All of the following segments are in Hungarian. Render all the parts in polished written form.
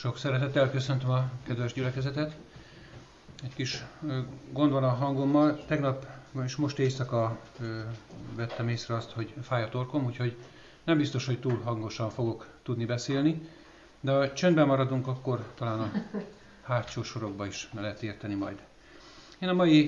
Sok szeretettel köszöntöm a kedves gyülekezetet. Egy kis gond van a hangommal. Tegnap és most éjszaka vettem észre azt, hogy fáj a torkom, úgyhogy nem biztos, hogy túl hangosan fogok tudni beszélni. De ha csöndben maradunk, akkor talán a hátsó sorokba is lehet érteni majd. Én a mai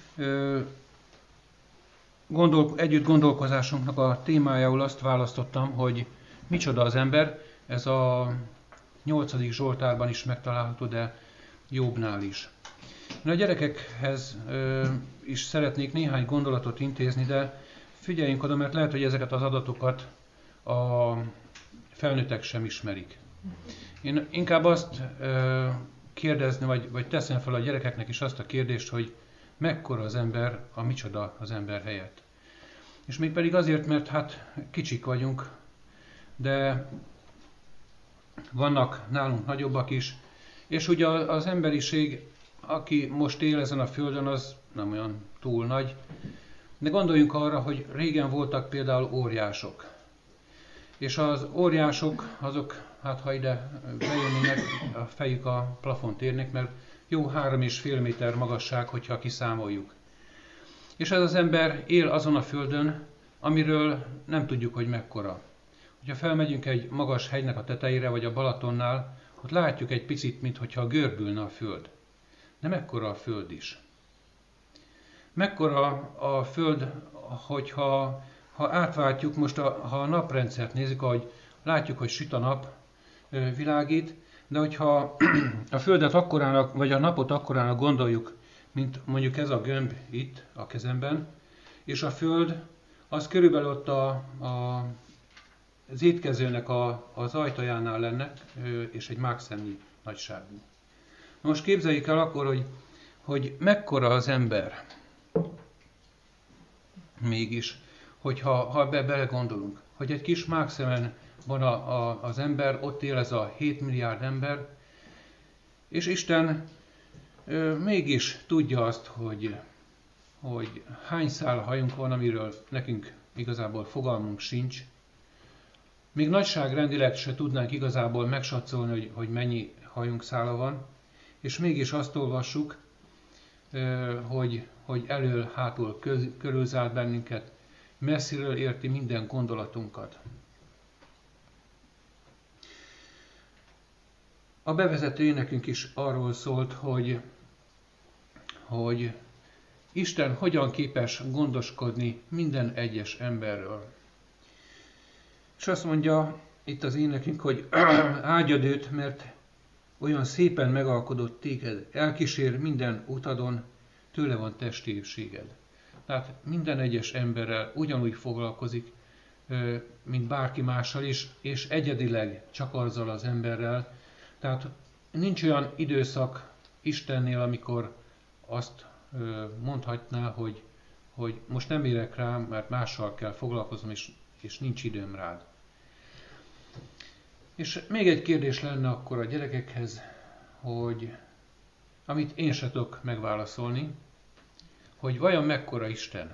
együtt gondolkozásunknak a témájául azt választottam, hogy micsoda az ember. Ez a 8. Zsoltárban is megtalálható, de Jobbnál is. Én a gyerekekhez is szeretnék néhány gondolatot intézni, de figyeljünk oda, mert lehet, hogy ezeket az adatokat a felnőttek sem ismerik. Én inkább azt kérdezni, vagy teszem fel a gyerekeknek is azt a kérdést, hogy mekkora az ember, a micsoda az ember helyett. És mégpedig azért, mert hát kicsik vagyunk, de vannak nálunk nagyobbak is, és ugye az emberiség, aki most él ezen a földön, az nem olyan túl nagy, de gondoljunk arra, hogy régen voltak például óriások. És az óriások, azok, hát ha ide bejönnének, a fejük a plafont érnek, mert jó 3,5 méter magasság, hogyha kiszámoljuk. És ez az ember él azon a földön, amiről nem tudjuk, hogy mekkora. Ha felmegyünk egy magas hegynek a tetejére, vagy a Balatonnál, ott látjuk egy picit, mintha görbülne a föld. De mekkora a föld is? Mekkora a föld, hogyha átváltjuk most, ha a naprendszert nézzük, ahogy látjuk, hogy süt a nap, világít, de hogyha a földet akkorának, vagy a napot akkorának gondoljuk, mint mondjuk ez a gömb itt a kezemben, és a föld, az körülbelül ott az étkezőnek az ajtajánál lenne, és egy mákszemnyi nagyságú. Most képzeljük el akkor, hogy mekkora az ember mégis, hogyha belegondolunk, hogy egy kis mákszemen van az ember, ott él ez a 7 milliárd ember, és Isten mégis tudja azt, hogy hány szál hajunk van, amiről nekünk igazából fogalmunk sincs. Még nagyságrendileg se tudnánk igazából megsatszolni, hogy mennyi hajunk szála van, és mégis azt olvassuk, hogy elől, hátul körülzárt bennünket, messziről érti minden gondolatunkat. A bevezető énekünk is arról szólt, hogy Isten hogyan képes gondoskodni minden egyes emberről. És azt mondja itt az énekünk, hogy áldjad őt, mert olyan szépen megalkodott téged, elkísér minden utadon, tőle van testi épséged. Tehát minden egyes emberrel ugyanúgy foglalkozik, mint bárki mással is, és egyedileg csak azzal az emberrel. Tehát nincs olyan időszak Istennél, amikor azt mondhatná, hogy most nem érek rá, mert mással kell foglalkoznom, és nincs időm rád. És még egy kérdés lenne akkor a gyerekekhez, hogy amit én se tudok megválaszolni, hogy vajon mekkora Isten?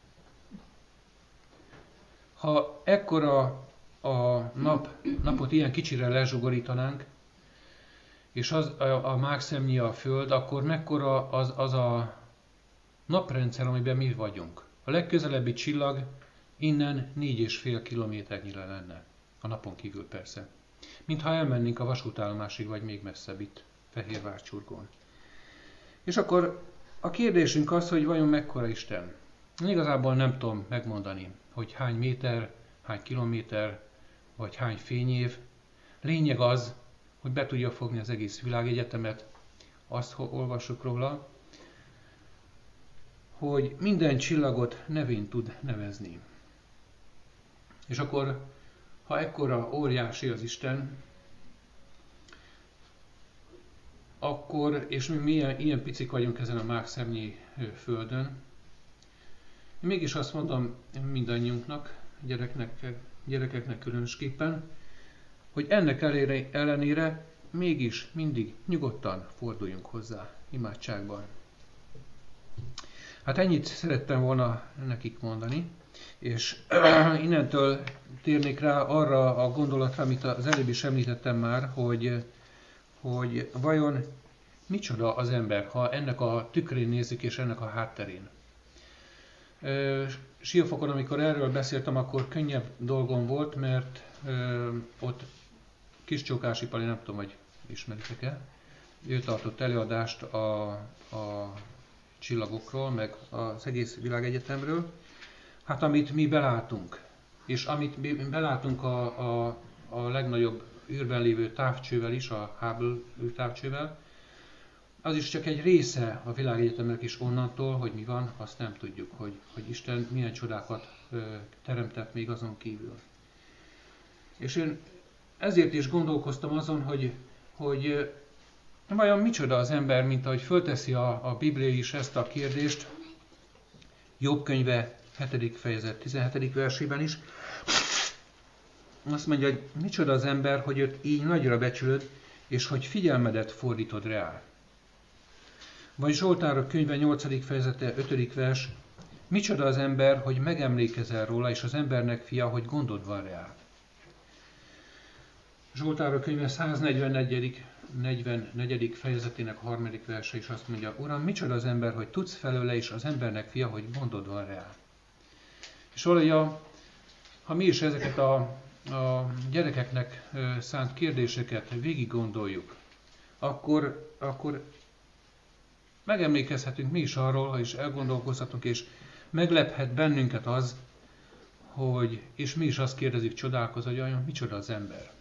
Ha ekkora a napot ilyen kicsire lezsugorítanánk, és az a mákszemnyi a Föld, akkor mekkora az a naprendszer, amiben mi vagyunk? A legközelebbi csillag innen 4,5 kilométernyire lenne. A napon kívül persze. Mintha elmennénk a vasútállomásig, vagy még messzebb itt, Fehérvárcsurgón. És akkor a kérdésünk az, hogy vajon mekkora Isten? Igazából nem tudom megmondani, hogy hány méter, hány kilométer, vagy hány fényév. Lényeg az, hogy be tudja fogni az egész világegyetemet, azt olvassuk róla, hogy minden csillagot nevén tud nevezni. És akkor, ha ekkora óriási az Isten, akkor, és mi ilyen picik vagyunk ezen a mákszemnyi földön, mégis azt mondom mindannyiunknak, gyerekeknek különösképpen, hogy ennek ellenére mégis mindig nyugodtan forduljunk hozzá imádságban. Hát ennyit szerettem volna nekik mondani, és innentől térnék rá arra a gondolatra, amit az előbb is említettem már, hogy vajon micsoda az ember, ha ennek a tükrén nézzük és ennek a hátterén. Siófokon, amikor erről beszéltem, akkor könnyebb dolgom volt, mert ott Kiscsókási Pali, nem tudom, hogy ismeritek-e, ő tartott előadást a csillagokról, meg az egész világegyetemről. Hát amit mi belátunk, és amit mi belátunk a legnagyobb űrben lévő távcsővel is, a Hubble űrtávcsővel, az is csak egy része a világegyetemnek is onnantól, hogy mi van, azt nem tudjuk, hogy Isten milyen csodákat teremtett még azon kívül. És én ezért is gondolkoztam azon, hogy vajon micsoda az ember, mint ahogy fölteszi a Biblia is ezt a kérdést, Jobb könyve 7. fejezet 17. versében is. Azt mondja, hogy micsoda az ember, hogy őt így nagyra becsülöd, és hogy figyelmedet fordítod rá. Vagy Zsoltárok könyve 8. fejezete 5. vers, micsoda az ember, hogy megemlékezel róla, és az embernek fia, hogy gondod van rá. Zsoltárok könyve 144. fejezetének 3. verse is azt mondja, Uram, micsoda az ember, hogy tudsz felőle, és az embernek fia, hogy gondod van rá. És valahogy, ha mi is ezeket a gyerekeknek szánt kérdéseket végig gondoljuk, akkor megemlékezhetünk mi is arról, és elgondolkozhatunk, és meglephet bennünket az, és mi is azt kérdezzük, csodálkozva, hogy olyan micsoda az ember.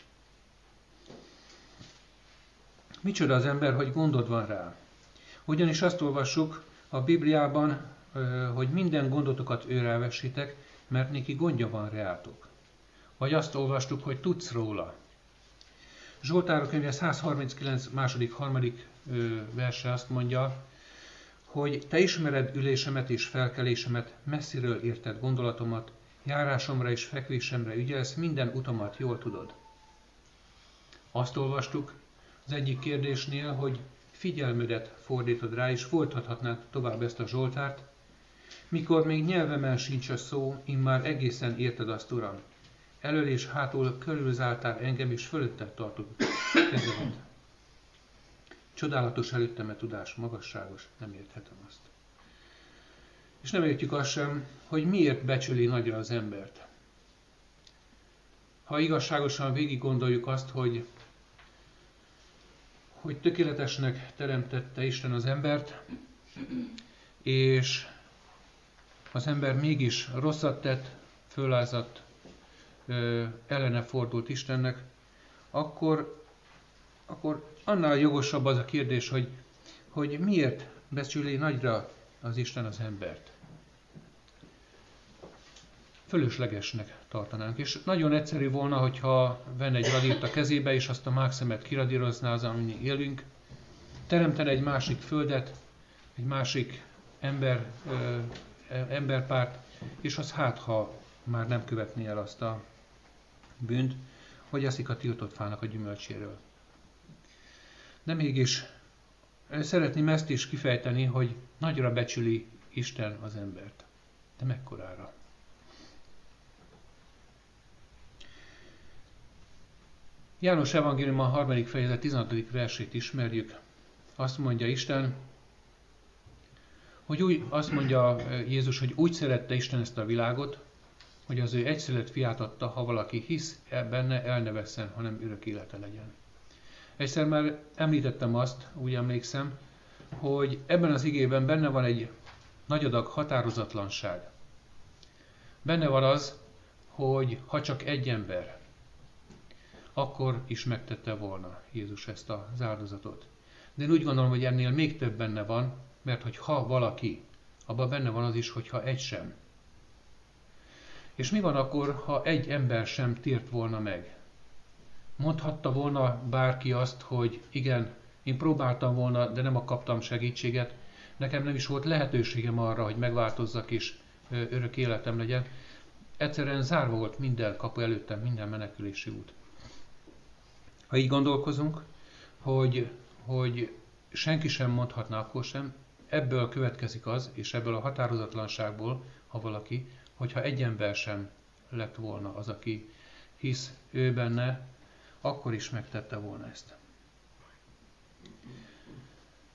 Micsoda az ember, hogy gondod van rá. Ugyanis azt olvassuk a Bibliában, hogy minden gondotokat őre elvessitek, mert neki gondja van reátok. Vagy azt olvastuk, hogy tudsz róla. Zsoltárok könyve 139. második, harmadik verse azt mondja, hogy te ismered ülésemet és felkelésemet, messziről érted gondolatomat, járásomra és fekvésemre ügyelsz, minden utamat jól tudod. Azt olvastuk az egyik kérdésnél, hogy figyelmedet fordítod rá, és folytathatnád tovább ezt a Zsoltárt, mikor még nyelvemen sincs a szó, immár egészen érted azt, Uram. Elől és hátul körülzáltál engem, és fölötted tartod kezemet. Csodálatos előttem a tudás, magasságos, nem érthetem azt. És nem értjük azt sem, hogy miért becsüli nagyra az embert. Ha igazságosan végig gondoljuk azt, hogy tökéletesnek teremtette Isten az embert, és az ember mégis rosszat tett, föllázadt, ellene fordult Istennek, akkor annál jogosabb az a kérdés, hogy miért becsüli nagyra az Isten az embert. Fölöslegesnek tartanánk. És nagyon egyszerű volna, hogyha venne egy radírt a kezébe, és azt a mágszemet kiradírozná az, amin élünk, teremtene egy másik földet, egy másik emberpárt, és az ha már nem követné el azt a bűnt, hogy eszik a tiltott fának a gyümölcséről. De mégis szeretném ezt is kifejteni, hogy nagyra becsüli Isten az embert. De mekkorára? János evangélium a 3. fejezet 16. versét ismerjük. Azt mondja Isten, azt mondja Jézus, hogy úgy szerette Isten ezt a világot, hogy az ő egyszülött fiát adta, ha valaki hisz benne, el ne vesszen, hanem örök élete legyen. Egyszer már említettem azt, úgy emlékszem, hogy ebben az igében benne van egy nagy adag határozatlanság. Benne van az, hogy ha csak egy ember, akkor is megtette volna Jézus ezt az áldozatot. De én úgy gondolom, hogy ennél még több benne van, mert hogy ha valaki, abban benne van az is, hogyha egy sem. És mi van akkor, ha egy ember sem tért volna meg? Mondhatta volna bárki azt, hogy igen, én próbáltam volna, de nem kaptam segítséget, nekem nem is volt lehetőségem arra, hogy megváltozzak és örök életem legyen. Egyszerűen zárva volt minden kapu előttem, minden menekülési út. Ha így gondolkozunk, hogy senki sem mondhatná, akkor sem, ebből következik az, és ebből a határozatlanságból, ha valaki, hogyha egy ember sem lett volna az, aki hisz ő benne, akkor is megtette volna ezt.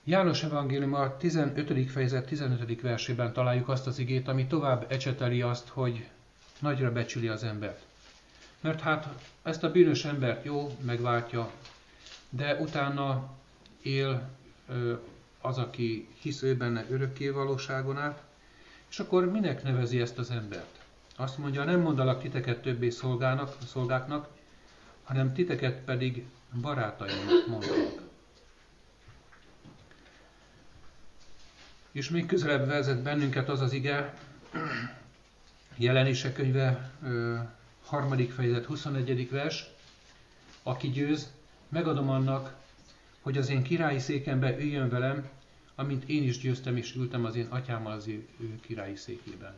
János evangélium a 15. fejezet 15. versében találjuk azt az igét, ami tovább ecseteli azt, hogy nagyra becsüli az embert. Mert hát ezt a bűnös embert jó, megváltja, de utána él az, aki hisz ő benne örökké valóságon át, és akkor minek nevezi ezt az embert? Azt mondja, nem mondalak titeket többé szolgáknak, hanem titeket pedig barátaimnak mondalak. És még közelebb vezet bennünket az az ige, Jelenések könyve 3. fejezet 21. vers, aki győz, megadom annak, hogy az én királyi székembe üljön velem, amint én is győztem és ültem az én atyámmal az ő királyi székében.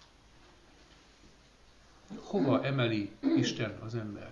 Hova emeli Isten az embert?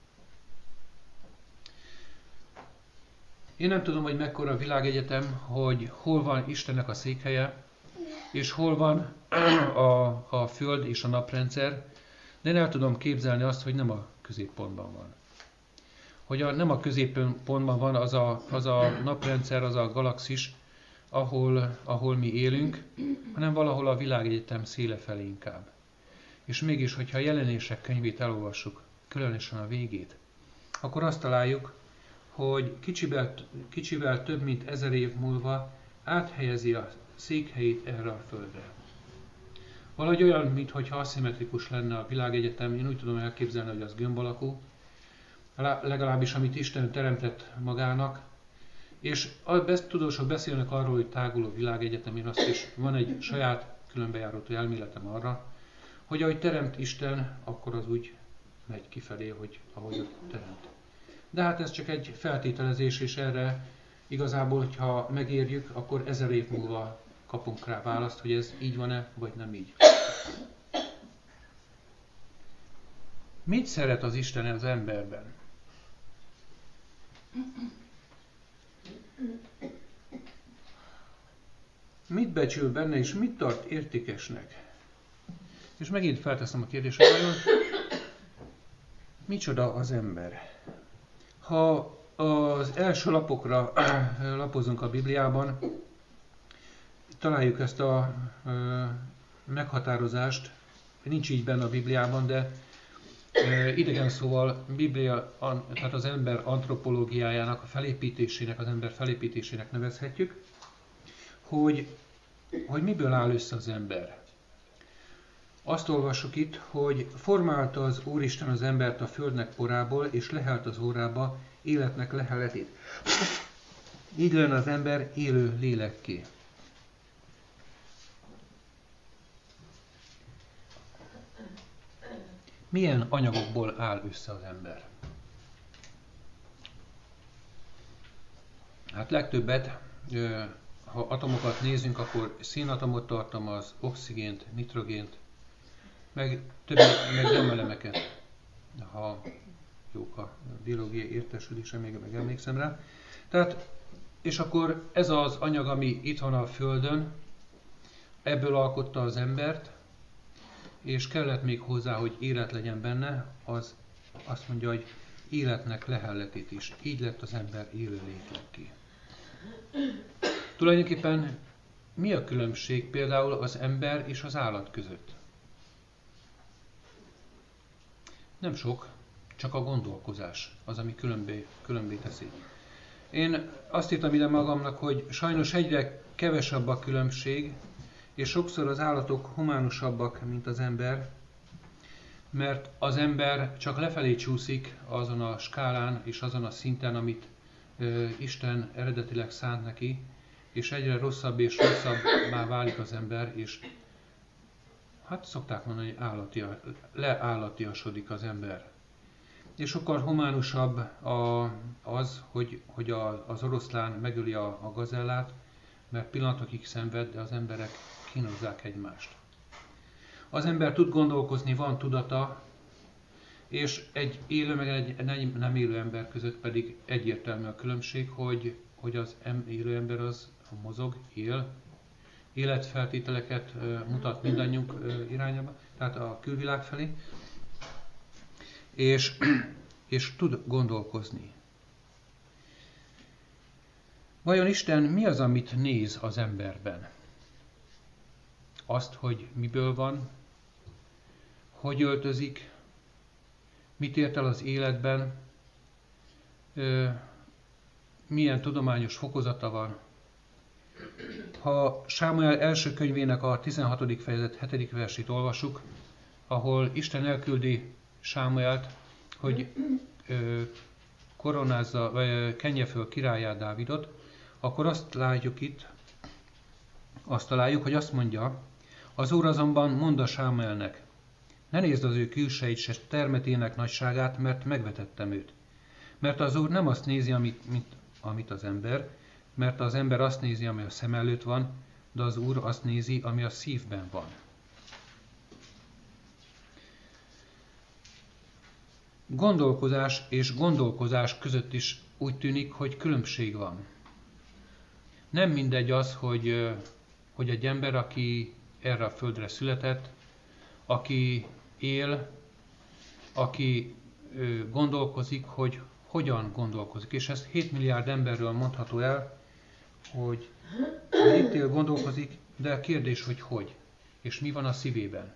Én nem tudom, hogy mekkora a világegyetem, hogy hol van Istennek a székhelye, és hol van a Föld és a naprendszer, de én el tudom képzelni azt, hogy nem a középpontban van. Hogy nem a középpontban van az a naprendszer, az a galaxis, ahol mi élünk, hanem valahol a világegyetem széle felé inkább. És mégis, hogyha a Jelenések könyvét elolvassuk, különösen a végét, akkor azt találjuk, hogy kicsivel több mint 1000 év múlva áthelyezi a székhelyét erre a földre. Valahogy olyan, mintha aszimmetrikus lenne a világegyetem, én úgy tudom elképzelni, hogy az gömb alakú, legalábbis amit Isten teremtett magának, és a tudósok beszélnek arról, hogy táguló világegyetem, én azt is van egy saját különbejárótó elméletem arra, hogy ahogy teremt Isten, akkor az úgy megy kifelé, hogy ahogy ott teremt. De hát ez csak egy feltételezés, és erre igazából, hogyha megérjük, akkor 1000 év múlva kapunk rá választ, hogy ez így van-e, vagy nem így. Mit szeret az Isten az emberben? Mit becsül benne, és mit tart értékesnek? És megint felteszem a kérdést, hogy vajon micsoda az ember? Ha az első lapokra lapozunk a Bibliában, találjuk ezt a meghatározást, nincs így benne a Bibliában, de idegen szóval Biblia, tehát az ember antropológiájának, a felépítésének, az ember felépítésének nevezhetjük, hogy miből áll össze az ember. Azt olvassuk itt, hogy formálta az Úristen az embert a földnek porából, és lehelt az órába életnek leheletét. Így lenne az ember élő lélekké. Milyen anyagokból áll össze az ember? Hát legtöbbet, ha atomokat nézünk, akkor szénatomot tartalmaz, oxigént, nitrogént, meg gemelemeket, ha jók a biológiai értesülése, még emlékszem rá. Tehát, és akkor ez az anyag, ami itt van a Földön, ebből alkotta az embert, és kellett még hozzá, hogy élet legyen benne, az azt mondja, hogy életnek lehelletét is. Így lett az ember élő lélekké. Tulajdonképpen mi a különbség például az ember és az állat között? Nem sok, csak a gondolkozás az, ami különbé teszi. Én azt írtam ide magamnak, hogy sajnos egyre kevesebb a különbség, és sokszor az állatok humánusabbak, mint az ember, mert az ember csak lefelé csúszik azon a skálán és azon a szinten, amit Isten eredetileg szánt neki, és egyre rosszabb és rosszabbá válik az ember, és hát szokták mondani, hogy leállatiasodik az ember. És sokkal humánusabb az, hogy az oroszlán megöli a gazellát, mert pillanatokig szenved, de az emberek kínozzák egymást. Az ember tud gondolkozni, van tudata, és egy élő meg egy nem élő ember között pedig egyértelmű a különbség, hogy az élő ember az mozog, él, életfeltételeket mutat mindannyiunk irányába, tehát a külvilág felé, és tud gondolkozni. Vajon Isten mi az, amit néz az emberben? Azt, hogy miből van, hogy öltözik, mit ért el az életben, milyen tudományos fokozata van. Ha Sámuel első könyvének a 16. fejezet 7. versét olvasuk, ahol Isten elküldi Sámuelt, hogy koronázza, vagy kenje föl királlyá Dávidot, akkor azt találjuk, hogy azt mondja, az Úr azonban mond a Sámuelnek, ne nézd az ő külsejét se termetének nagyságát, mert megvetettem őt. Mert az Úr nem azt nézi, amit az ember, mert az ember azt nézi, ami a szem előtt van, de az Úr azt nézi, ami a szívben van. Gondolkozás és gondolkozás között is úgy tűnik, hogy különbség van. Nem mindegy az, hogy egy ember, aki erre a földre született, aki él, aki gondolkozik, hogy hogyan gondolkozik. És ez 7 milliárd emberről mondható el, hogy itt él, gondolkozik, de a kérdés, hogy és mi van a szívében.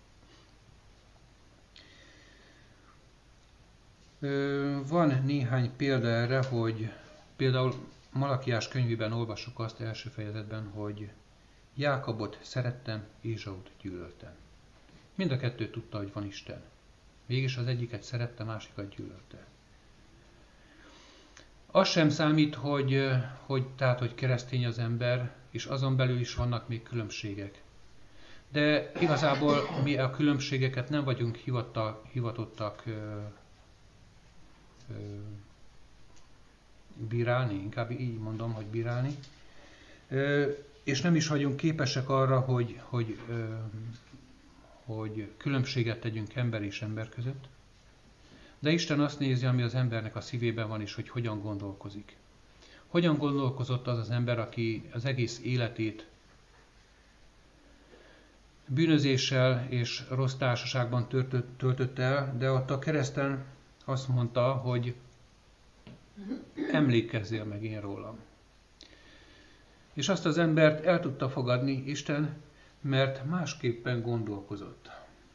Van néhány példa erre, hogy például Malakiás könyvében olvassuk azt első fejezetben, hogy Jákobot szerettem, Ézsaut gyűlöltem. Mind a kettőt tudta, hogy van Isten. Mégis az egyiket szerette, másikat gyűlölte. Az sem számít, hogy keresztény az ember, és azon belül is vannak még különbségek. De igazából mi a különbségeket nem vagyunk hivatottak bírálni, inkább így mondom, hogy bírálni. És nem is vagyunk képesek arra, hogy különbséget tegyünk ember és ember között. De Isten azt nézi, ami az embernek a szívében van, és hogy hogyan gondolkozik. Hogyan gondolkozott az az ember, aki az egész életét bűnözéssel és rossz társaságban töltötte el, de ott a kereszten azt mondta, hogy emlékezzél meg én rólam. És azt az embert el tudta fogadni Isten, mert másképpen gondolkozott.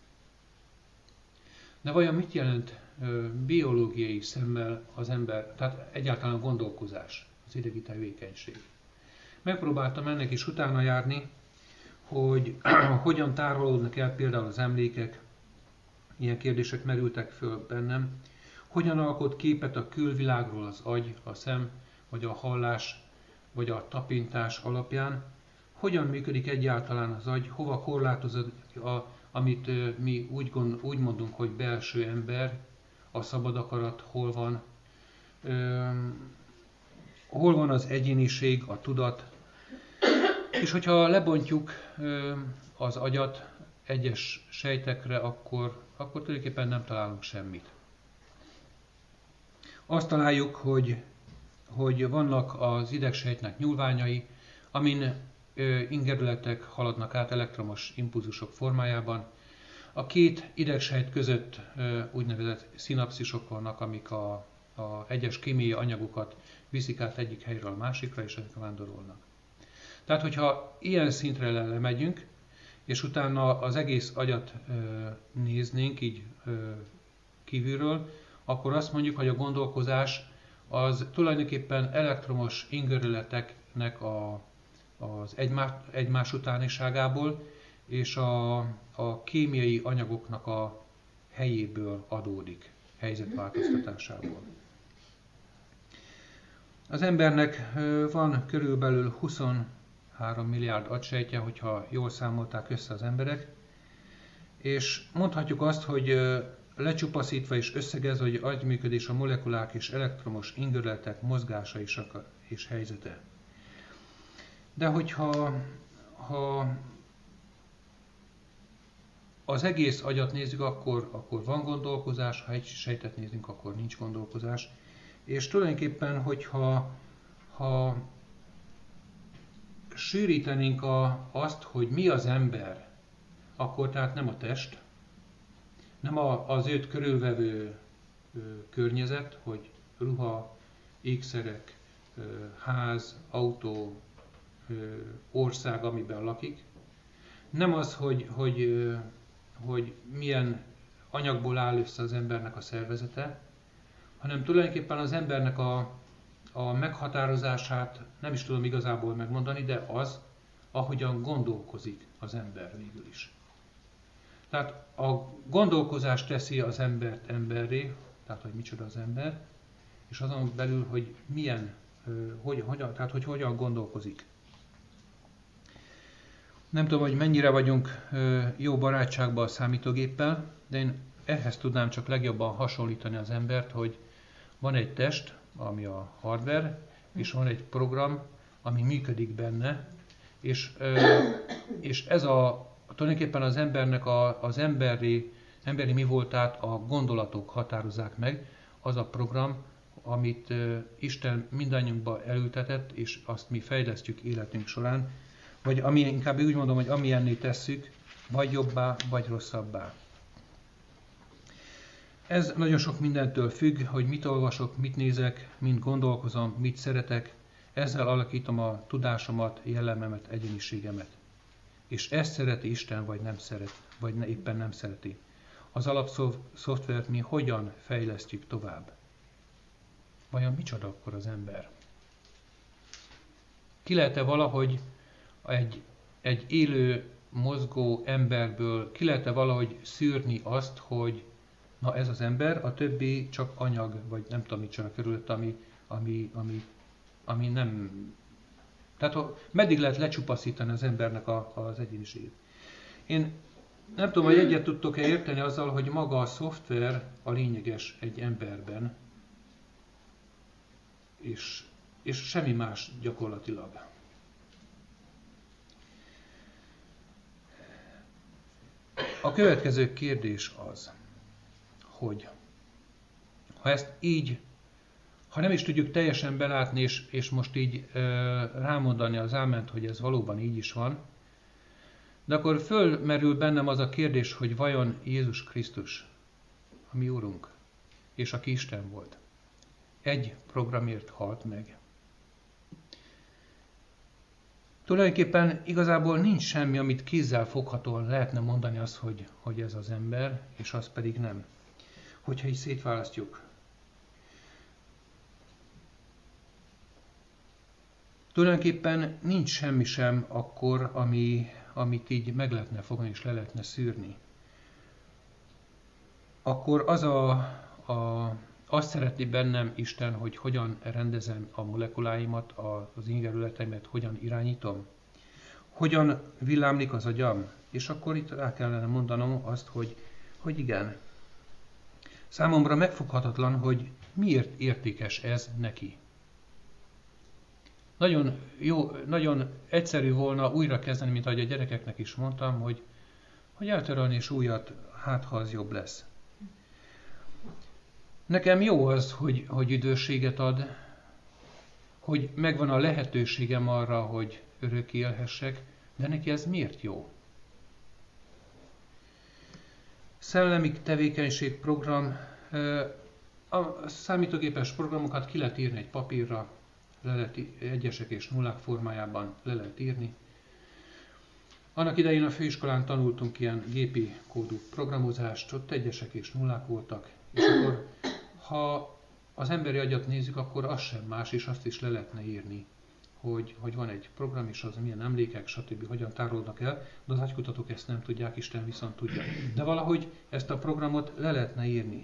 De vajon mit jelent biológiai szemmel az ember, tehát egyáltalán a gondolkozás, az idegi tevékenység? Megpróbáltam ennek is utána járni, hogy hogyan tárolódnak el például az emlékek, ilyen kérdések merültek föl bennem, hogyan alkot képet a külvilágról az agy, a szem, vagy a hallás, vagy a tapintás alapján, hogyan működik egyáltalán az agy, hova korlátozódik, amit mi úgy mondunk, hogy belső ember, a szabad akarat, hol van az egyéniség, a tudat. És hogyha lebontjuk az agyat egyes sejtekre, akkor tulajdonképpen nem találunk semmit. Azt találjuk, hogy vannak az idegsejtnek nyúlványai, amin ingerületek haladnak át elektromos impulzusok formájában. A két idegsejt között úgynevezett szinapszisok vannak, amik a egyes kémiai anyagokat viszik át egyik helyről a másikra, és ezek vándorolnak. Tehát, hogyha ilyen szintre lemegyünk, és utána az egész agyat néznénk így kívülről, akkor azt mondjuk, hogy a gondolkozás az tulajdonképpen elektromos ingerületeknek az egymás utániságából és a kémiai anyagoknak a helyéből adódik, helyzetváltoztatásából. Az embernek van körülbelül 23 milliárd agysejtje, hogyha jól számolták össze az emberek, és mondhatjuk azt, hogy lecsupaszítva és összegezve, hogy agyműködés a molekulák és elektromos ingerületek mozgása és helyzete. De hogyha az egész agyat nézzük, akkor van gondolkozás, ha egy sejtet nézünk, akkor nincs gondolkozás. És tulajdonképpen, hogyha sűrítenénk azt, hogy mi az ember, akkor tehát nem a test, nem az őt körülvevő környezet, hogy ruha, ékszerek, ház, autó, ország, amiben lakik. Nem az, hogy milyen anyagból áll össze az embernek a szervezete, hanem tulajdonképpen az embernek a meghatározását nem is tudom igazából megmondani, de az, ahogyan gondolkozik az ember végül is. Tehát a gondolkozás teszi az embert emberré, tehát hogy micsoda az ember, és azon belül, hogy milyen, hogy hogyan gondolkozik. Nem tudom, hogy mennyire vagyunk jó barátságban a számítógéppel, de én ehhez tudnám csak legjobban hasonlítani az embert, hogy van egy test, ami a hardware, és van egy program, ami működik benne, és ez tulajdonképpen az embernek az emberi mi voltát a gondolatok határozzák meg, az a program, amit Isten mindannyiunkba elültetett, és azt mi fejlesztjük életünk során, vagy inkább úgy mondom, hogy amilyenné tesszük, vagy jobbá, vagy rosszabbá. Ez nagyon sok mindentől függ, hogy mit olvasok, mit nézek, mint gondolkozom, mit szeretek, ezzel alakítom a tudásomat, jellememet, egyéniségemet. És ezt szereti Isten, vagy nem szeret, vagy éppen nem szereti. Az alapszoftvert mi hogyan fejlesztjük tovább? Vajon micsoda akkor az ember? Ki lehet-e valahogy egy élő, mozgó emberből, ki lehet-e valahogy szűrni azt, hogy na ez az ember, a többi csak anyag, vagy nem tudom micsoda körülött, ami nem... Tehát meddig lehet lecsupaszítani az embernek az egyéniségét? Én nem tudom, hogy egyet tudtok-e érteni azzal, hogy maga a szoftver a lényeges egy emberben, és semmi más gyakorlatilag. A következő kérdés az, hogy ha ezt így, ha nem is tudjuk teljesen belátni, és most így rámondani az áment, hogy ez valóban így is van, de akkor fölmerül bennem az a kérdés, hogy vajon Jézus Krisztus, a mi Úrunk, és aki Isten volt, egy programért halt meg. Tulajdonképpen igazából nincs semmi, amit kézzel foghatóan lehetne mondani azt, hogy ez az ember, és az pedig nem. Hogyha így szétválasztjuk. Tulajdonképpen nincs semmi sem akkor, amit így meg lehetne fogni és le lehetne szűrni. Akkor azt szeretné bennem Isten, hogy hogyan rendezem a molekuláimat, az ingerületeimet, hogyan irányítom, hogyan villámlik az agyam, és akkor itt rá kellene mondanom azt, hogy igen. Számomra megfoghatatlan, hogy miért értékes ez neki. Nagyon jó, nagyon egyszerű volna újra kezdeni, mint ahogy a gyerekeknek is mondtam, hogy eltörölni és újat, hát ha az jobb lesz. Nekem jó az, hogy üdvösséget ad, hogy megvan a lehetőségem arra, hogy örökké élhessek, de neki ez miért jó? Szellemi tevékenység program. A számítógépes programokat ki lehet írni egy papírra, le lehet egyesek és nullák formájában le lehet írni. Annak idején a főiskolán tanultunk ilyen gépi kódú programozást, ott egyesek és nullák voltak, és akkor ha az emberi agyat nézzük, akkor az sem más, és azt is le lehetne írni, hogy van egy program, és az milyen emlékek, stb. Hogyan tárolnak el, de az agykutatók ezt nem tudják, Isten viszont tudja. De valahogy ezt a programot le lehetne írni.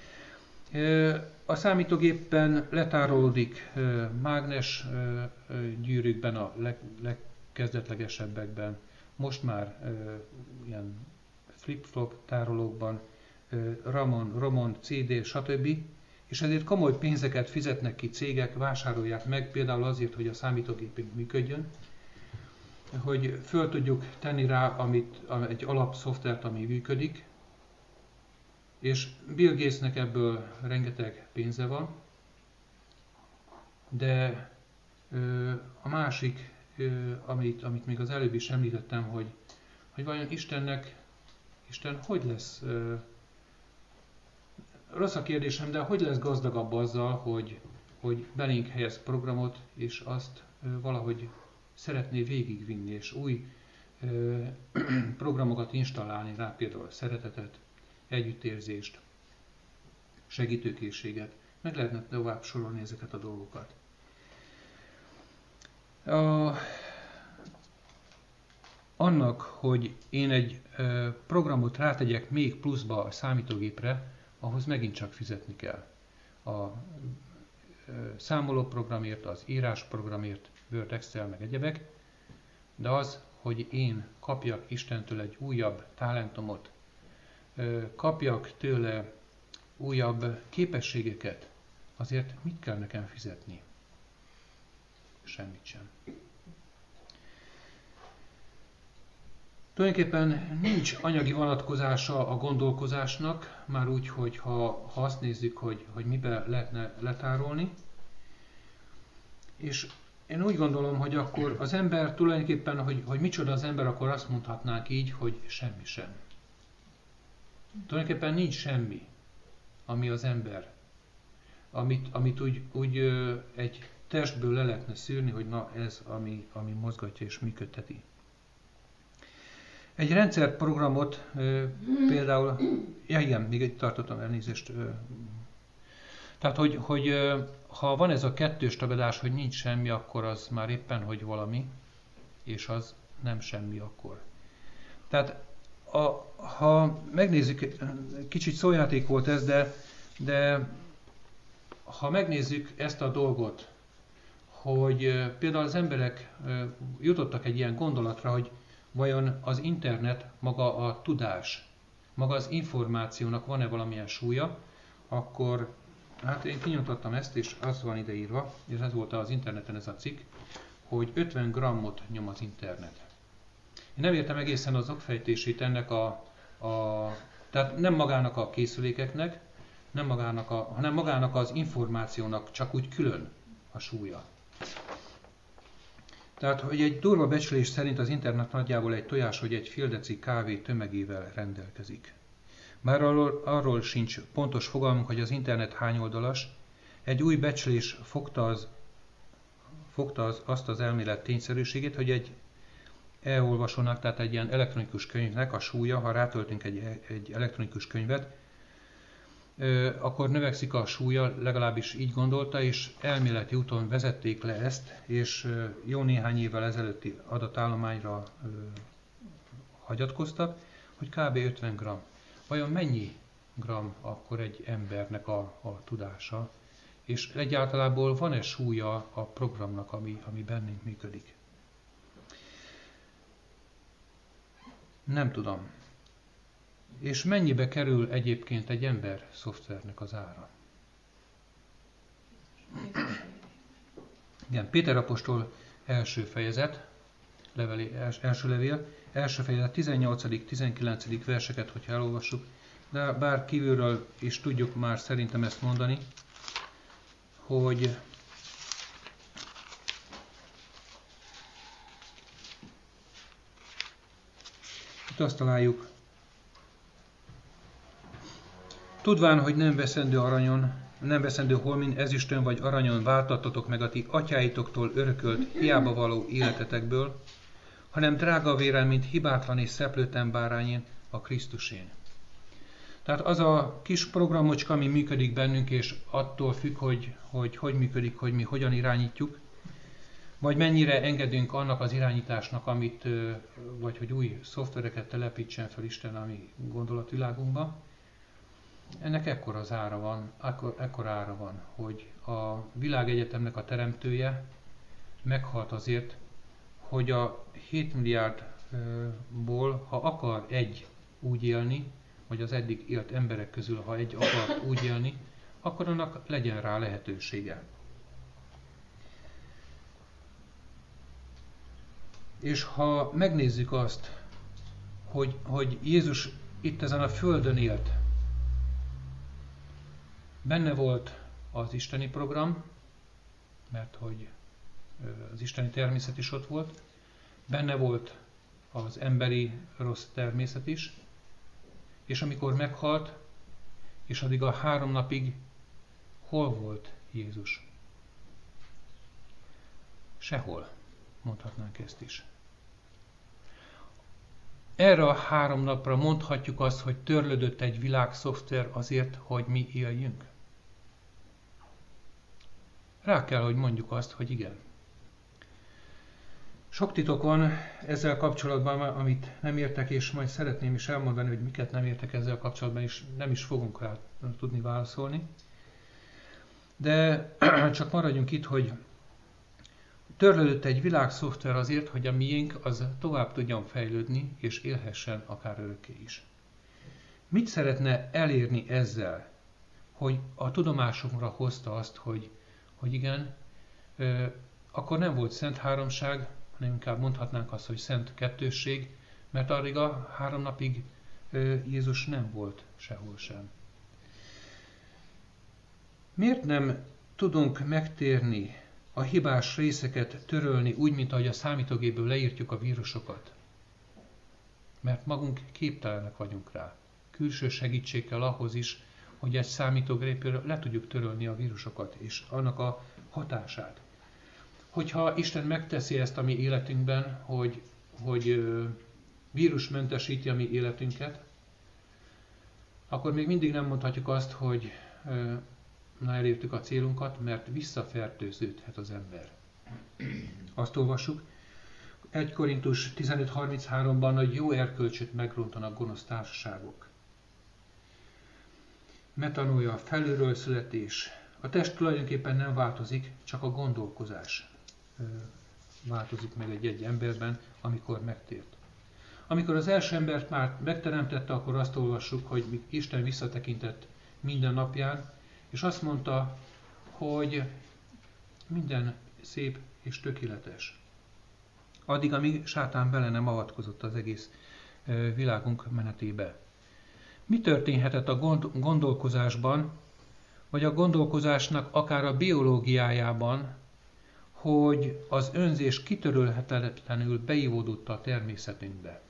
A számítógépen letárolódik mágnes gyűrűkben, a legkezdetlegesebbekben, most már ilyen flip-flop tárolókban, ROM-on, CD, stb. És ezért komoly pénzeket fizetnek ki cégek, vásárolják meg, például azért, hogy a számítógépünk működjön, hogy föl tudjuk tenni rá egy alapszoftvert, ami működik, és Bill Gatesnek ebből rengeteg pénze van, de a másik, amit még az előbb is említettem, hogy vajon Isten hogy lesz, rossz a kérdésem, de hogy lesz gazdagabb azzal, hogy belénk helyez programot, és azt valahogy szeretné végigvinni, és új programokat installálni rá, például a szeretetet, együttérzést, segítőkészséget. Meg lehetne tovább sorolni ezeket a dolgokat. Annak, hogy én egy programot rátegyek még pluszba a számítógépre, ahhoz megint csak fizetni kell. A számolóprogramért, az írásprogramért, Word, Excel, meg egyebek, de az, hogy én kapjak Istentől egy újabb talentumot, kapjak tőle újabb képességeket, azért mit kell nekem fizetni? Semmit sem. Tulajdonképpen nincs anyagi vonatkozása a gondolkozásnak, már úgy, hogy ha azt nézzük, hogy miben lehetne letárolni. És én úgy gondolom, hogy akkor az ember tulajdonképpen, hogy micsoda az ember, akkor azt mondhatnánk így, hogy semmi sem. Tulajdonképpen nincs semmi, ami az ember, amit úgy egy testből le lehetne szűrni, hogy na ez, ami mozgatja és működteti. Egy rendszerprogramot például, igen, még egy tartottam elnézést. Tehát, hogy ha van ez a kettős tagadás, hogy nincs semmi, akkor az már éppen, hogy valami, és az nem semmi akkor. Tehát, ha megnézzük, kicsit szójáték volt ez, de ha megnézzük ezt a dolgot, hogy például az emberek jutottak egy ilyen gondolatra, hogy vajon az internet, maga a tudás, maga az információnak van-e valamilyen súlya, akkor hát én kinyomtattam ezt, és az van ideírva, és ez volt az interneten ez a cikk, hogy 50 grammot nyom az internet. Én nem értem egészen az okfejtését ennek tehát nem magának a készülékeknek, hanem magának az információnak csak úgy külön a súlya. Tehát, hogy egy durva becslés szerint az internet nagyjából egy tojás, hogy egy fél deci kávé tömegével rendelkezik. Már arról sincs pontos fogalmunk, hogy az internet hány oldalas. Egy új becslés fogta azt az elmélet tényszerűségét, hogy egy e-olvasónak, tehát egy ilyen elektronikus könyvnek a súlya, ha rátöltünk egy elektronikus könyvet, akkor növekszik a súlya, legalábbis így gondolta, és elméleti úton vezették le ezt, és jó néhány évvel ezelőtti adatállományra hagyatkoztak, hogy kb. 50 g. Vajon mennyi gram akkor egy embernek a tudása, és egyáltalán van-e súlya a programnak, ami bennünk működik? Nem tudom. És mennyibe kerül egyébként egy ember szoftvernek az ára? Igen, Péter apostol első fejezet, első levél, első fejezet 18.-19. verseket, hogyha elolvassuk, de bár kívülről is tudjuk már szerintem ezt mondani, hogy itt azt találjuk, tudván, hogy nem veszendő holmin, ezüstön vagy aranyon váltattatok meg a ti atyáitoktól örökölt, hiába való életetekből, hanem drága vérrel, mint hibátlan és szeplőtlen bárányén, a Krisztusén. Tehát az a kis programocska, ami működik bennünk, és attól függ, hogy működik, hogy mi hogyan irányítjuk, vagy mennyire engedünk annak az irányításnak, vagy hogy új szoftvereket telepítsen fel Isten a mi gondolatvilágunkba. Ennek ekkora ára van, hogy a világegyetemnek a teremtője meghalt azért, hogy a 7 milliárdból, ha akar egy úgy élni, vagy az eddig élt emberek közül, ha egy akar úgy élni, akkor annak legyen rá lehetősége. És ha megnézzük azt, hogy Jézus itt ezen a földön élt, benne volt az isteni program, mert hogy az isteni természet is ott volt, benne volt az emberi rossz természet is, és amikor meghalt, és addig a 3 napig hol volt Jézus? Sehol, mondhatnánk ezt is. Erre a 3 napra mondhatjuk azt, hogy törlődött egy világszoftver azért, hogy mi éljünk? Rá kell, hogy mondjuk azt, hogy igen. Sok titok van ezzel kapcsolatban, amit nem értek, és majd szeretném is elmondani, hogy miket nem értek ezzel kapcsolatban, és nem is fogunk rá tudni válaszolni. De csak maradjunk itt, hogy törlődött egy világszoftver azért, hogy a miénk az tovább tudjon fejlődni, és élhessen akár örökké is. Mit szeretne elérni ezzel, hogy a tudomásunkra hozta azt, hogy igen, akkor nem volt szent háromság, hanem inkább mondhatnánk azt, hogy szent kettősség, mert addig a 3 napig Jézus nem volt sehol sem. Miért nem tudunk megtérni, a hibás részeket törölni úgy, mint ahogy a számítógépből leírtjuk a vírusokat? Mert magunk képtelenek vagyunk rá. Külső segítség kell ahhoz is, hogy egy számítógépről le tudjuk törölni a vírusokat és annak a hatását. Hogyha Isten megteszi ezt a mi életünkben, hogy vírusmentesíti a mi életünket, akkor még mindig nem mondhatjuk azt, hogy elértük a célunkat, mert visszafertőződhet az ember. Azt olvassuk, 1 Korintus 15.33-ban, hogy jó erkölcsöt megrontanak gonosz társaságok. Metanója, felülről születés. A test tulajdonképpen nem változik, csak a gondolkozás változik meg egy emberben, amikor megtért. Amikor az első embert már megteremtette, akkor azt olvassuk, hogy Isten visszatekintett minden napján, és azt mondta, hogy minden szép és tökéletes. Addig, amíg sátán bele nem avatkozott az egész világunk menetébe. Mi történhetett a gondolkozásban, vagy a gondolkozásnak akár a biológiájában, hogy az önzés kitörölhetetlenül beivódott a természetünkbe?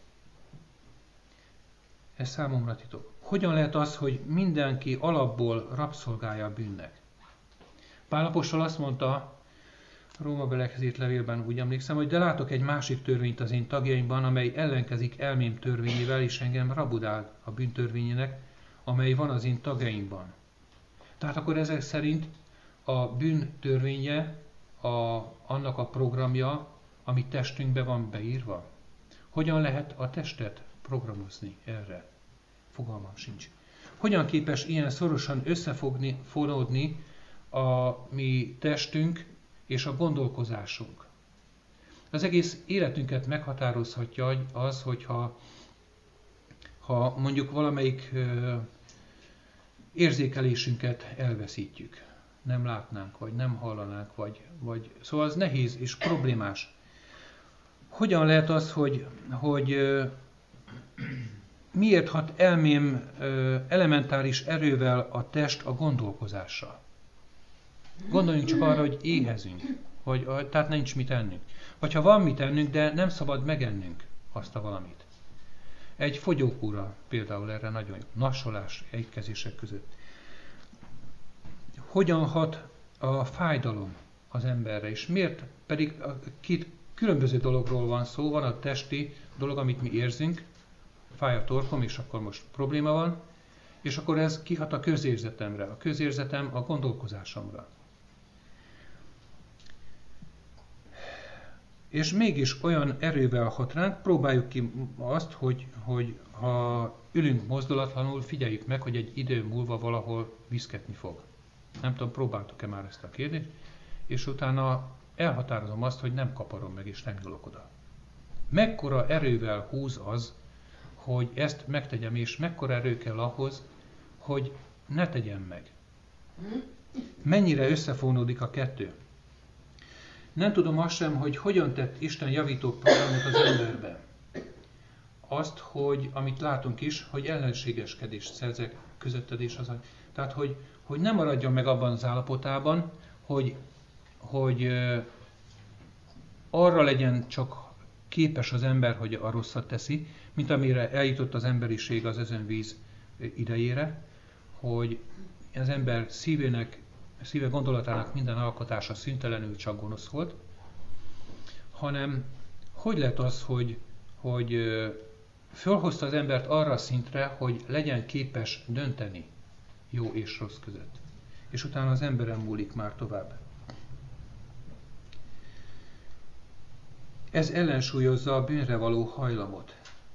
Ez számomra titok. Hogyan lehet az, hogy mindenki alapból rabszolgája a bűnnek? Pál apostol azt mondta, Rómabeliekhez írt levélben úgy emlékszem, hogy de látok egy másik törvényt az én tagjaimban, amely ellenkezik elmém törvényével, és engem rabudál a bűntörvényének, amely van az én tagjaimban. Tehát akkor ezek szerint a bűn törvénye, annak a programja, ami testünkbe van beírva. Hogyan lehet a testet programozni erre? Fogalmam sincs. Hogyan képes ilyen szorosan összefonódni a mi testünk és a gondolkozásunk? Az egész életünket meghatározhatja az, hogyha mondjuk valamelyik érzékelésünket elveszítjük. Nem látnánk, vagy nem hallanánk, vagy szóval az nehéz és problémás. Hogyan lehet az, hogy miért hat elmém elementáris erővel a test a gondolkozásra? Gondoljunk csak arra, hogy éhezünk, tehát nincs mit ennünk. Vagy ha van mit ennünk, de nem szabad megennünk azt a valamit. Egy fogyókúra például erre nagyon jó. Nassolás étkezések között. Hogyan hat a fájdalom az emberre, és miért pedig két különböző dologról van szó, van a testi dolog, amit mi érzünk, fáj a torkom, és akkor most probléma van, és akkor ez kihat a közérzetemre, a közérzetem a gondolkozásomra. És mégis olyan erővel hat ránk, próbáljuk ki azt, hogy ha ülünk mozdulatlanul, figyeljük meg, hogy egy idő múlva valahol viszketni fog. Nem tudom, próbáltuk-e már ezt a kérdést, és utána elhatározom azt, hogy nem kaparom meg, és nem nyúlok oda. Mekkora erővel húz az, hogy ezt megtegyem, és mekkora erő kell ahhoz, hogy ne tegyem meg. Mennyire összefonódik a kettő? Nem tudom azt sem, hogy hogyan tett Isten javító programot az emberbe. Azt, hogy, amit látunk is, hogy ellenségeskedést szerzek közötted és az. Tehát, hogy nem maradjon meg abban az állapotában, hogy arra legyen csak képes az ember, hogy a rosszat teszi, mint amire eljutott az emberiség az özönvíz idejére, hogy az ember szíve gondolatának minden alkotása szüntelenül csak gonosz volt, hanem hogy lett az, hogy fölhozta az embert arra a szintre, hogy legyen képes dönteni jó és rossz között. És utána az emberen múlik már tovább. Ez ellensúlyozza a bűnre való hajlamot.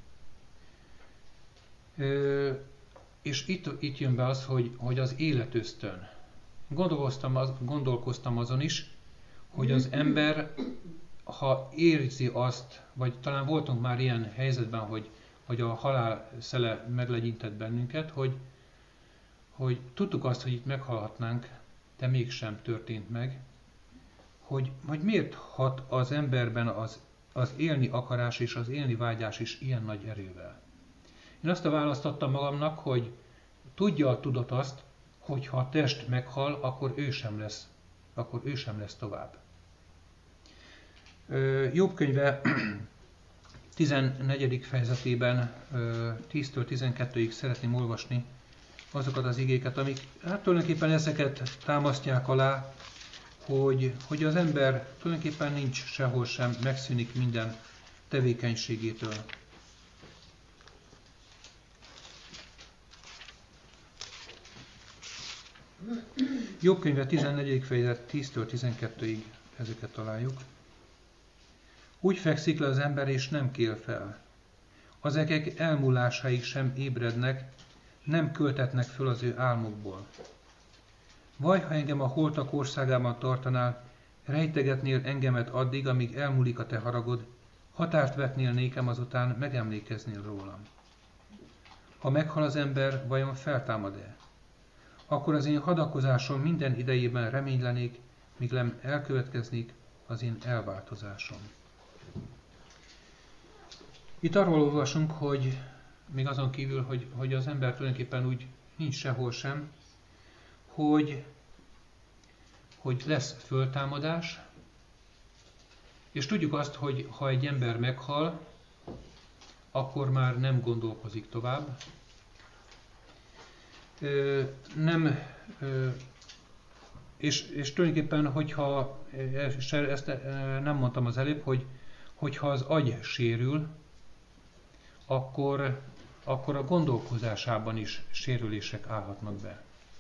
És itt jön be az, hogy az életösztön. Gondolkoztam azon is, hogy az ember, ha érzi azt, vagy talán voltunk már ilyen helyzetben, hogy a halál szele meglegyintett bennünket, hogy tudtuk azt, hogy itt meghalhatnánk, de mégsem történt meg, hogy miért hat az emberben az élni akarás és az élni vágyás is ilyen nagy erővel. Én azt választottam magamnak, hogy tudja a tudat azt, hogy ha a test meghal, akkor ő sem lesz tovább. Jobb könyve 14. fejezetében 10-től 12-ig szeretném olvasni azokat az igéket, amik tulajdonképpen ezeket támasztják alá, hogy az ember tulajdonképpen nincs sehol sem, megszűnik minden tevékenységétől. Jobb könyve 14. fejezet 10-től 12-ig ezeket találjuk. Úgy fekszik le az ember, és nem kél fel. Az egek elmúlásáig sem ébrednek, nem költetnek föl az ő álmukból. Vaj, ha engem a holtak országában tartanál, rejtegetnél engemet addig, amíg elmúlik a te haragod, határt vetnél nékem, azután megemlékeznél rólam. Ha meghal az ember, vajon feltámad-e? Akkor az én hadakozásom minden idejében reménylenék, míg nem elkövetkeznék az én elváltozásom. Itt arról olvasunk, hogy még azon kívül, hogy az ember tulajdonképpen úgy nincs sehol sem, hogy lesz föltámadás, és tudjuk azt, hogy ha egy ember meghal, akkor már nem gondolkozik tovább. És tulajdonképpen, hogyha, ezt nem mondtam az előbb, hogyha az agy sérül, akkor a gondolkozásában is sérülések állhatnak be.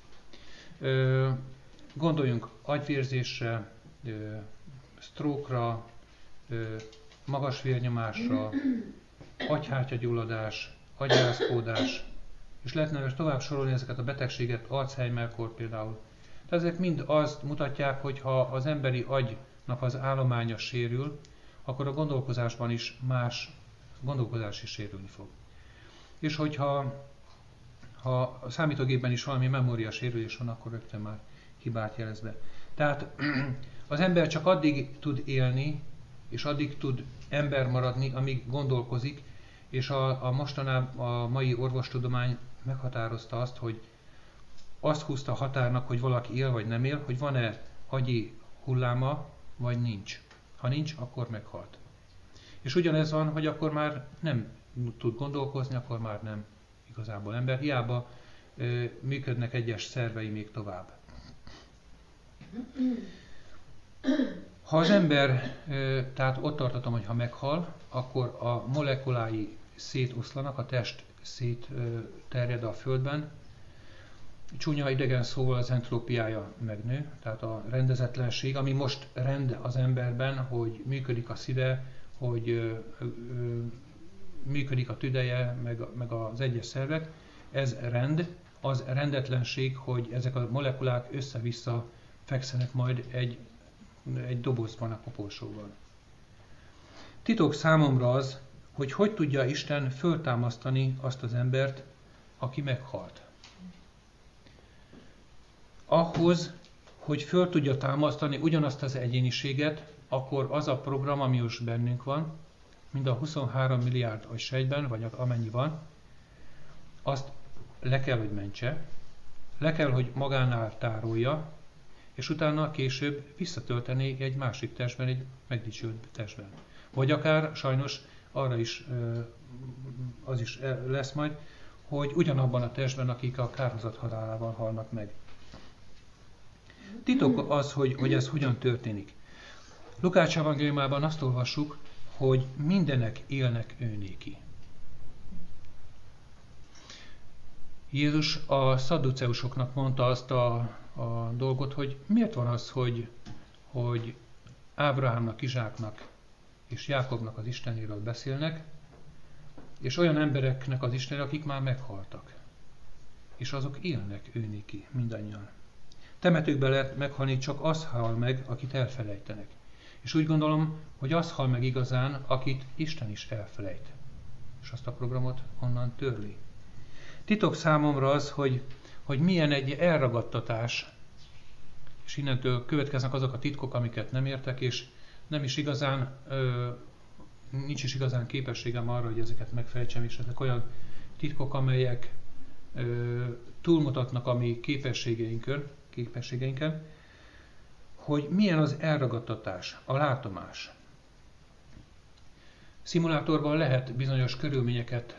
Gondoljunk agyvérzésre, sztrókra, magas vérnyomásra, agyhártyagyulladás, agyelszkódás, és lehetne tovább sorolni ezeket a betegséget, Alzheimer-kor például. De ezek mind azt mutatják, hogy ha az emberi agynak az állománya sérül, akkor a gondolkozásban is más gondolkozás is sérülni fog. És hogyha a számítógépben is valami memória sérülés van, akkor rögtön már hibát jelez be. Tehát az ember csak addig tud élni, és addig tud ember maradni, amíg gondolkozik, és a mai orvostudomány meghatározta azt, hogy azt húzta határnak, hogy valaki él vagy nem él, hogy van-e agyi hulláma, vagy nincs. Ha nincs, akkor meghalt. És ugyanez van, hogy akkor már nem tud gondolkozni, akkor már nem igazából ember. Hiába működnek egyes szervei még tovább. Ha az ember, tehát ott tartatom, hogy ha meghal, akkor a molekulái szétoszlanak, a test szétterjed a földben, csúnya idegen szóval az entrópiája megnő, tehát a rendezetlenség, ami most rend az emberben, hogy működik a szíve, hogy működik a tüdeje, meg az egyes szervek, ez rend, az rendetlenség, hogy ezek a molekulák össze-vissza fekszenek majd egy dobozban a koporsóban. Titok számomra az, hogy tudja Isten föltámasztani azt az embert, aki meghalt. Ahhoz, hogy föl tudja támasztani ugyanazt az egyéniséget, akkor az a program, ami most bennünk van, mind a 23 milliárd agysejtben, vagy amennyi van, azt le kell, hogy mentse, le kell, hogy magánál tárolja, és utána később visszatölteni egy másik testben, egy megdicsült testben. Vagy akár sajnos arra is, az is lesz majd, hogy ugyanabban a testben, akik a kárhozat halálával halnak meg. Titok az, hogy ez hogyan történik. Lukács evangéliumában azt olvassuk, hogy mindenek élnek őnéki. Jézus a szadduceusoknak mondta azt a dolgot, hogy miért van az, hogy Ábrahámnak, Izsáknak és Jákobnak az Istenéről beszélnek, és olyan embereknek az Istenéről, akik már meghaltak. És azok élnek őnéki mindannyian. Temetőkben lehet meghalni, csak az hal meg, akit elfelejtenek. És úgy gondolom, hogy az hal meg igazán, akit Isten is elfelejt. És azt a programot onnan törli. Titok számomra az, hogy milyen egy elragadtatás, és innentől következnek azok a titkok, amiket nem értek, és nem is igazán, nincs is igazán képességem arra, hogy ezeket megfejtsem, és ezek olyan titkok, amelyek túlmutatnak a mi képességeinken, hogy milyen az elragadtatás, a látomás. Szimulátorban lehet bizonyos körülményeket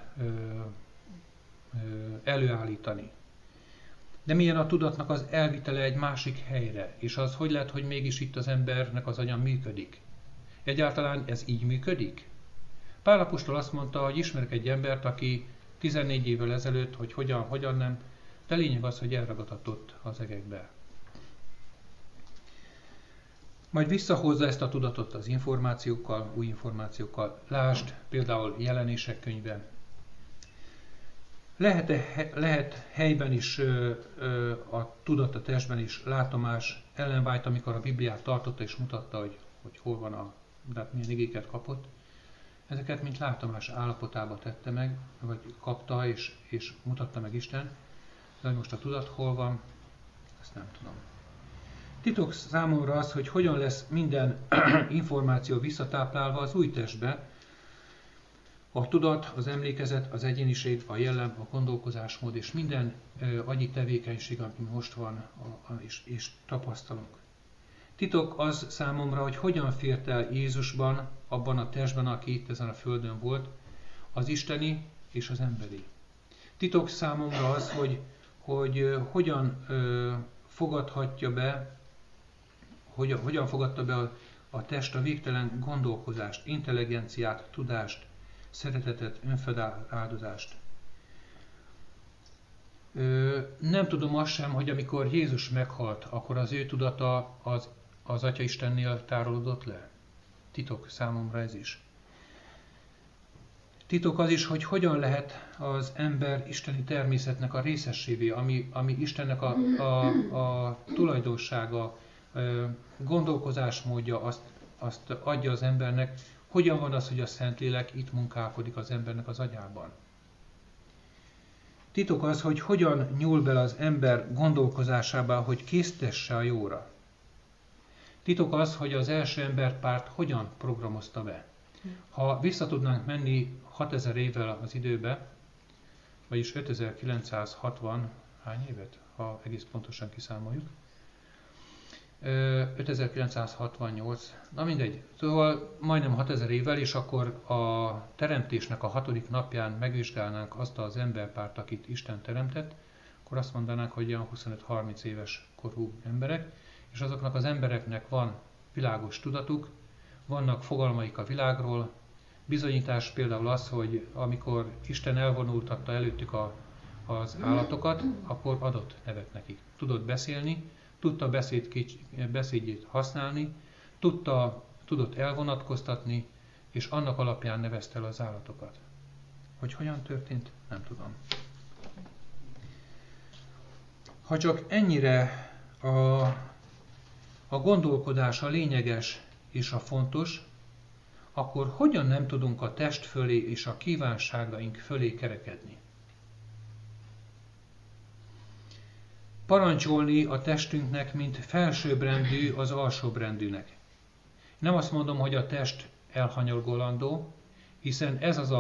előállítani. De milyen a tudatnak az elvitele egy másik helyre, és az hogy lehet, hogy mégis itt az embernek az agya működik? Egyáltalán ez így működik? Pál apostol azt mondta, hogy ismerek egy embert, aki 14 évvel ezelőtt, hogy hogyan nem, de lényeg az, hogy elragadhatott az egekbe. Majd visszahozza ezt a tudatot az információkkal, új információkkal. Lásd például Jelenések könyve. Lehet helyben is a tudat a testben is látomás, Ellen White, amikor a Bibliát tartotta és mutatta, hogy hol van de milyen igéket kapott. Ezeket mint látomás állapotába tette meg, vagy kapta és mutatta meg Isten. De hogy most a tudat hol van, ezt nem tudom. Titok számomra az, hogy hogyan lesz minden információ visszatáplálva az új testbe, a tudat, az emlékezet, az egyéniség, a jellem, a gondolkozásmód és minden agyi tevékenység, ami most van és tapasztalunk. Titok az számomra, hogy hogyan fért el Jézusban, abban a testben, aki itt ezen a földön volt, az isteni és az emberi. Titok számomra az, hogy hogyan fogadhatja be, hogyan fogadta be a test a végtelen gondolkozást, intelligenciát, tudást, szeretetet, önfeláldozást. Nem tudom azt sem, hogy amikor Jézus meghalt, akkor az ő tudata az Atya Istennél tárolódott le. Titok számomra ez is. Titok az is, hogy hogyan lehet az ember isteni természetnek a részessévé, ami Istennek a tulajdonsága, gondolkozásmódja, azt adja az embernek. Hogyan van az, hogy a Szentlélek itt munkálkodik az embernek az agyában? Titok az, hogy hogyan nyúl bele az ember gondolkozásába, hogy késztesse a jóra. Titok az, hogy az első emberpárt hogyan programozta be. Ha vissza tudnánk menni 6000 évvel az időbe, vagyis 5960, hány évet, ha egész pontosan kiszámoljuk, 5968, na mindegy, szóval majdnem 6000 évvel, és akkor a teremtésnek a 6. napján megvizsgálnánk azt az emberpárt, akit Isten teremtett, akkor azt mondanánk, hogy olyan 25-30 éves korú emberek, és azoknak az embereknek van világos tudatuk, vannak fogalmaik a világról, bizonyítás például az, hogy amikor Isten elvonultatta előttük az állatokat, akkor adott nevet nekik. Tudott beszélni, tudta beszédjét használni, tudott elvonatkoztatni, és annak alapján nevezte el az állatokat. Hogy hogyan történt, nem tudom. Ha csak ennyire a gondolkodás a lényeges és a fontos, akkor hogyan nem tudunk a test fölé és a kívánságaink fölé kerekedni? Parancsolni a testünknek, mint felsőbbrendű az alsóbbrendűnek. Nem azt mondom, hogy a test elhanyagolandó, hiszen ez az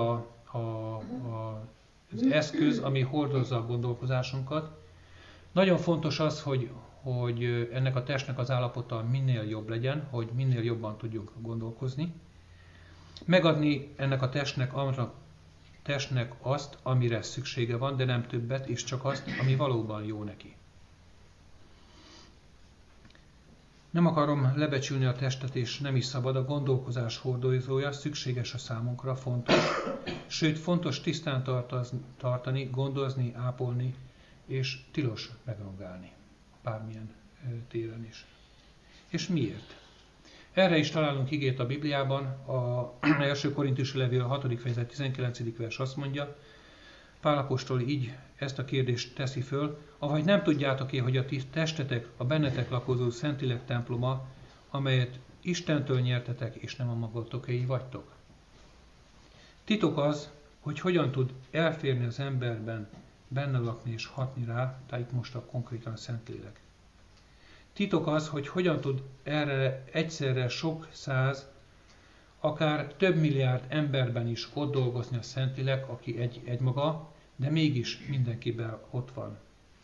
az eszköz, ami hordozza a gondolkozásunkat. Nagyon fontos az, hogy ennek a testnek az állapota minél jobb legyen, hogy minél jobban tudjunk gondolkozni. Megadni ennek a testnek azt, amire szüksége van, de nem többet, és csak azt, ami valóban jó neki. Nem akarom lebecsülni a testet, és nem is szabad, a gondolkozás hordozója, szükséges a számunkra, fontos. Sőt, fontos tisztán tartani, gondozni, ápolni, és tilos megrongálni. Bármilyen téren is. És miért? Erre is találunk igét a Bibliában, a 1. Korintusi levél 6. fejezet 19. vers azt mondja, Pál apostol így ezt a kérdést teszi föl, avagy nem tudjátok-e, hogy a ti testetek a bennetek lakozó Szentlélek temploma, amelyet Istentől nyertetek, és nem a magatokéi vagytok. Titok az, hogy hogyan tud elférni az emberben, benne lakni és hatni rá, tehát itt most konkrétan a Szentlélek. Titok az, hogy hogyan tud erre egyszerre sok száz, akár több milliárd emberben is ott dolgozni a Szentlélek, aki egymaga, de mégis mindenkiben ott van.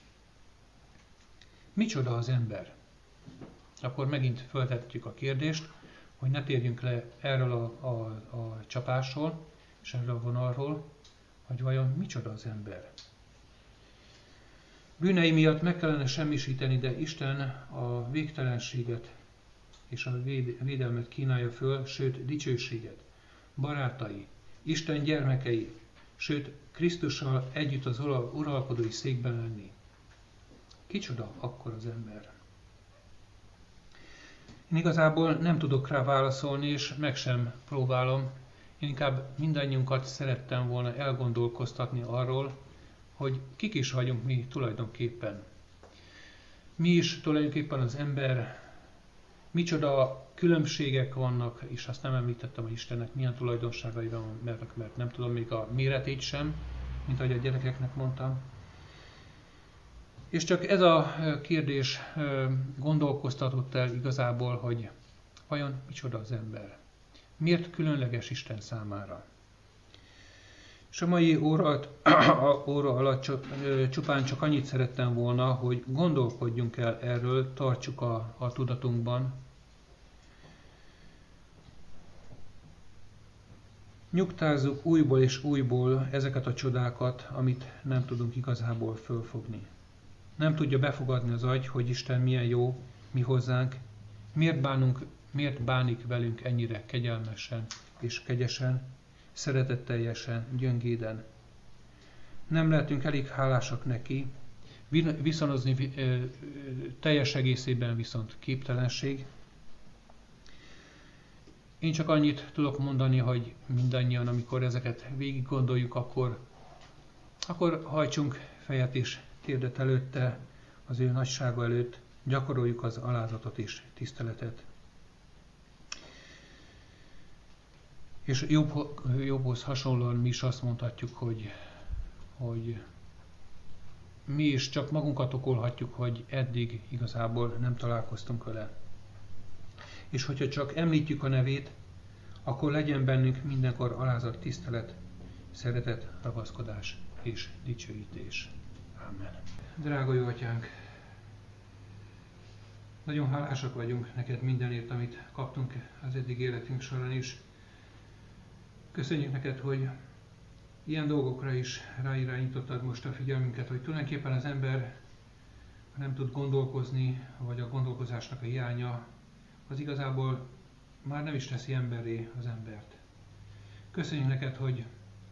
Micsoda az ember? Akkor megint föltettük a kérdést, hogy ne térjünk le erről a csapásról, és erről a vonalról, hogy vajon micsoda az ember. Bűnei miatt meg kellene semmisíteni, de Isten a végtelenséget és a védelmet kínálja föl, sőt dicsőséget. Barátai, Isten gyermekei, sőt Krisztussal együtt az uralkodói székben lenni. Kicsoda akkor az ember? Én igazából nem tudok rá válaszolni, és meg sem próbálom. Én inkább mindannyiunkat szerettem volna elgondolkoztatni arról, hogy kik is vagyunk mi tulajdonképpen. Mi is tulajdonképpen az ember, micsoda különbségek vannak, és azt nem említettem, hogy Istennek milyen tulajdonságai van, mert nem tudom még a méretét sem, mint ahogy a gyerekeknek mondtam. És csak ez a kérdés gondolkoztatott el igazából, hogy vajon micsoda az ember? Miért különleges Isten számára? És a mai óra alatt csupán csak annyit szerettem volna, hogy gondolkodjunk el erről, tartsuk a tudatunkban. Nyugtázzuk újból és újból ezeket a csodákat, amit nem tudunk igazából fölfogni. Nem tudja befogadni az agy, hogy Isten milyen jó mi hozzánk, miért bánik velünk ennyire kegyelmesen és kegyesen, szeretetteljesen, gyöngéden. Nem lehetünk elég hálásak neki, viszonozni teljes egészében viszont képtelenség. Én csak annyit tudok mondani, hogy mindannyian, amikor ezeket végig gondoljuk, akkor hajtsunk fejet és térdet előtte, az ő nagysága előtt, gyakoroljuk az alázatot és tiszteletet. És Jobbhoz hasonlóan mi is azt mondhatjuk, hogy mi is csak magunkat okolhatjuk, hogy eddig igazából nem találkoztunk vele. És hogyha csak említjük a nevét, akkor legyen bennünk mindenkor alázat, tisztelet, szeretet, ragaszkodás és dicsőítés. Amen. Drága jó Atyánk, nagyon hálásak vagyunk neked mindenért, amit kaptunk az eddig életünk során is. Köszönjük neked, hogy ilyen dolgokra is ráirányítottad most a figyelmünket, hogy tulajdonképpen az ember nem tud gondolkozni, vagy a gondolkozásnak a hiánya, az igazából már nem is teszi emberré az embert. Köszönjük neked, hogy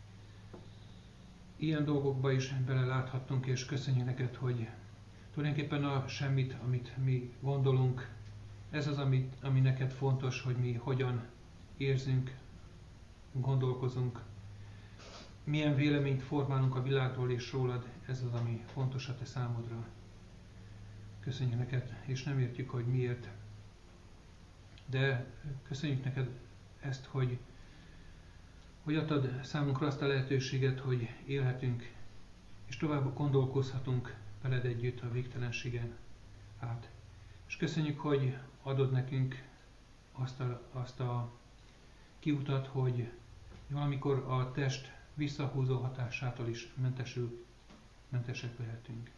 ilyen dolgokba is beleláthattunk, és köszönjük neked, hogy tulajdonképpen a semmit, amit mi gondolunk, ez az, ami neked fontos, hogy mi hogyan érzünk, gondolkozunk, milyen véleményt formálunk a világról és rólad, ez az, ami fontos a te számodra. Köszönjük neked, és nem értjük, hogy miért, de köszönjük neked ezt, hogy adtad számunkra azt a lehetőséget, hogy élhetünk, és tovább gondolkozhatunk veled együtt a végtelenségen át. És köszönjük, hogy adod nekünk azt a kiutat, hogy valamikor a test visszahúzó hatásától is mentesek lehetünk.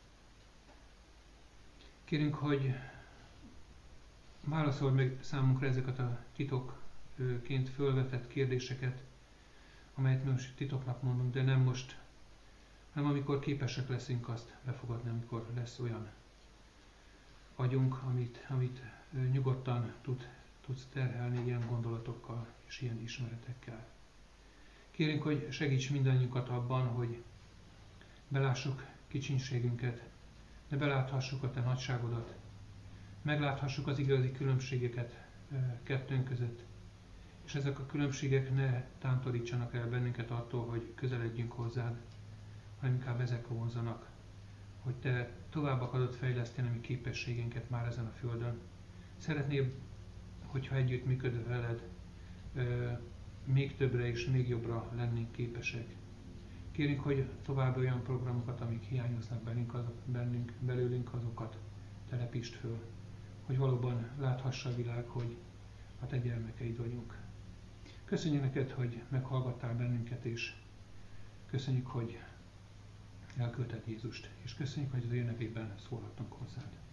Kérünk, hogy válaszold meg számunkra ezeket a titokként fölvetett kérdéseket, amelyet most titoknak mondunk, de nem most, hanem amikor képesek leszünk azt befogadni, amikor lesz olyan agyunk, amit nyugodtan tudsz terhelni ilyen gondolatokkal és ilyen ismeretekkel. Kérünk, hogy segíts mindannyiunkat abban, hogy belássuk kicsinségünket, de beláthassuk a Te nagyságodat, megláthassuk az igazi különbségeket kettőnk között, és ezek a különbségek ne tántorítsanak el bennünket attól, hogy közeledjünk hozzád, hanem inkább ezek vonzanak, hogy Te tovább akarod fejleszteni a mi képességeinket már ezen a földön. Szeretnél, hogyha együtt működve veled, még többre és még jobbra lennénk képesek. Kérünk, hogy további olyan programokat, amik hiányoznak belőlünk, azokat telepítsd föl, hogy valóban láthassa a világ, hogy a Te gyermekeid vagyunk. Köszönjük neked, hogy meghallgattál bennünket, és köszönjük, hogy elküldted Jézust, és köszönjük, hogy az ő nevében szólhattunk hozzád.